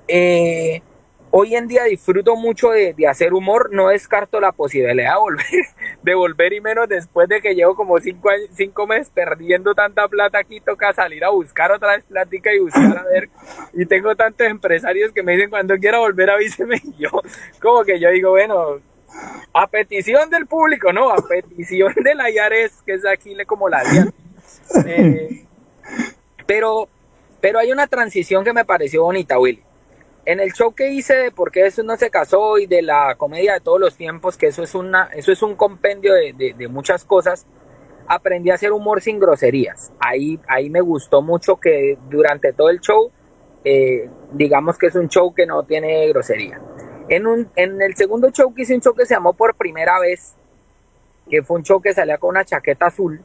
Eh, Hoy en día disfruto mucho de hacer humor, no descarto la posibilidad de volver y menos después de que llevo como 5 meses perdiendo tanta plata aquí, toca salir a buscar otra vez plática y buscar a ver, y tengo tantos empresarios que me dicen cuando quiera volver avíseme, y yo como que yo digo, bueno, a petición del público, no, a petición de la IARES, que es aquí como la DIAN. Eh, pero, pero hay una transición que me pareció bonita, Willy. En el show que hice de por qué eso no se casó y de la comedia de todos los tiempos, que eso es un compendio de muchas cosas, aprendí a hacer humor sin groserías. Ahí me gustó mucho que durante todo el show, digamos que es un show que no tiene grosería. En el segundo show que hice, un show que se llamó Por Primera Vez, que fue un show que salía con una chaqueta azul,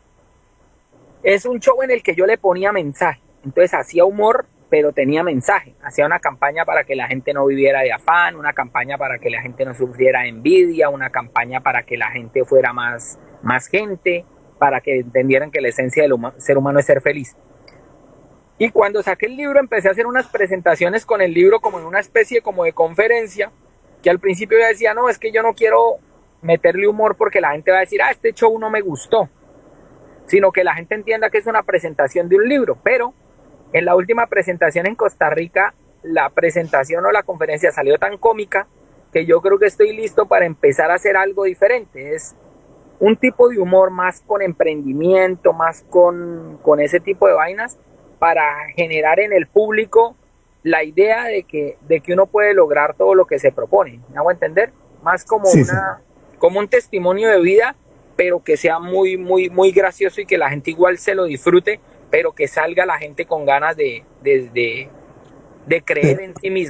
es un show en el que yo le ponía mensaje. Entonces hacía humor, pero tenía mensaje. Hacía una campaña para que la gente no viviera de afán, una campaña para que la gente no sufriera envidia, una campaña para que la gente fuera más gente, para que entendieran que la esencia del ser humano es ser feliz. Y cuando saqué el libro empecé a hacer unas presentaciones con el libro como en una especie como de conferencia, que al principio yo decía, no, es que yo no quiero meterle humor porque la gente va a decir, este show no me gustó, sino que la gente entienda que es una presentación de un libro. Pero en la última presentación en Costa Rica, la presentación o la conferencia salió tan cómica que yo creo que estoy listo para empezar a hacer algo diferente. Es un tipo de humor más con emprendimiento, más con ese tipo de vainas, para generar en el público la idea de que uno puede lograr todo lo que se propone. ¿Me hago entender? Más Sí, sí. como un testimonio de vida, pero que sea muy gracioso y que la gente igual se lo disfrute, pero que salga la gente con ganas de creer De, en sí misma.